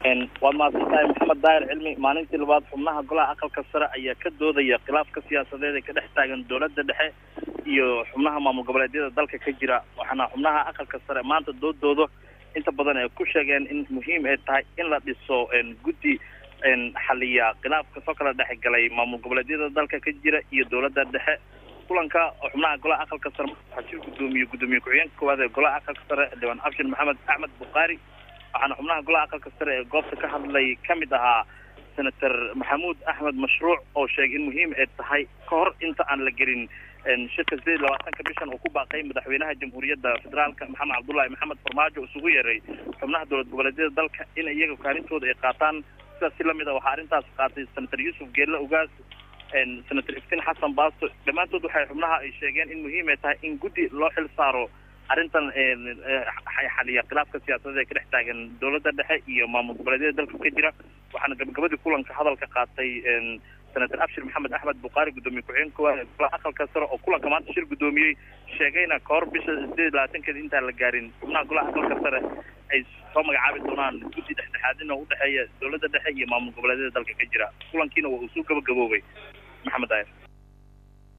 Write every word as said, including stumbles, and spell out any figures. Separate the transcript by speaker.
Speaker 1: waa maasantay maxamed daahir cilmi maalintii labaad xubnaha golaha aqalka sare ayaa ka doodaya khilaafka siyaasadeed ee ka dhex taagan dowladda dhexe iyo xubnaha maamul goboleedyada dalka ka jira waxaana xubnaha aqalka sare maanta doodooda inta badan ay ku sheegeen in muhiim ay tahay in la dhiso guddi xaliya khilaafka soo kala dhex galay maamul goboleedyada dalka ka jira iyo dowladda dhexe kulanka xubnaha golaha aqalka sare waxaa shir gudoomiye gudoomiye ku-xigeenka koowaad ee golaha aqalka sare Dewan Abshir Maxamed Axmed Bukhari waxaana xubnaha golaha aqalka sare ee goobta ka hadlay kamid ahaa senator Maxamuud Axmed Mashruuc oo sheegay in muhiim ay tahay ka hor inta aan la gelin shirka sideed iyo labaatanka bishan uu ku baaqay madaxweynaha jamhuuriyadda federaalka Maxamed Cabdullaahi Maxamed Farmaajo isugu yeeray xubnaha dowlad goboleedyada dalka in iyaga kaalintooda ay qaataan sidaas si lamid ah waxaa arrintaas qaatay senator Yuusuf Geelle Ugaas senator Iftiin Xasan Baasto dhammaantood waxay xubnaha ay sheegeen in muhiim ay tahay in guddi loo xil saaro arrintan xaliya khilaafka siyaasadeed ee ka dhex taagan dowladda dhexe iyo maamul goboleedyada dalka ka jira waxaana gabagabadii kulanka hadalka qaatay senator Abshir Maxamed Axmed Bukhari gudoomiye ku-xigeenka koowaad golaha aqalka sare oo kulanka maanta shir gudoomiyey sheegayna ka hor bisha sideed iyo labaatankeeda intaan la gaarin xubnaha golaha aqalka sare ay soo magacaabi doonaan guddi dhexdhexaadin oo u dhexeeya dowladda dhexe iyo maamul goboleedyada dalka ka jira kulankiina waa uu soo gabagaboobay maxamed daahir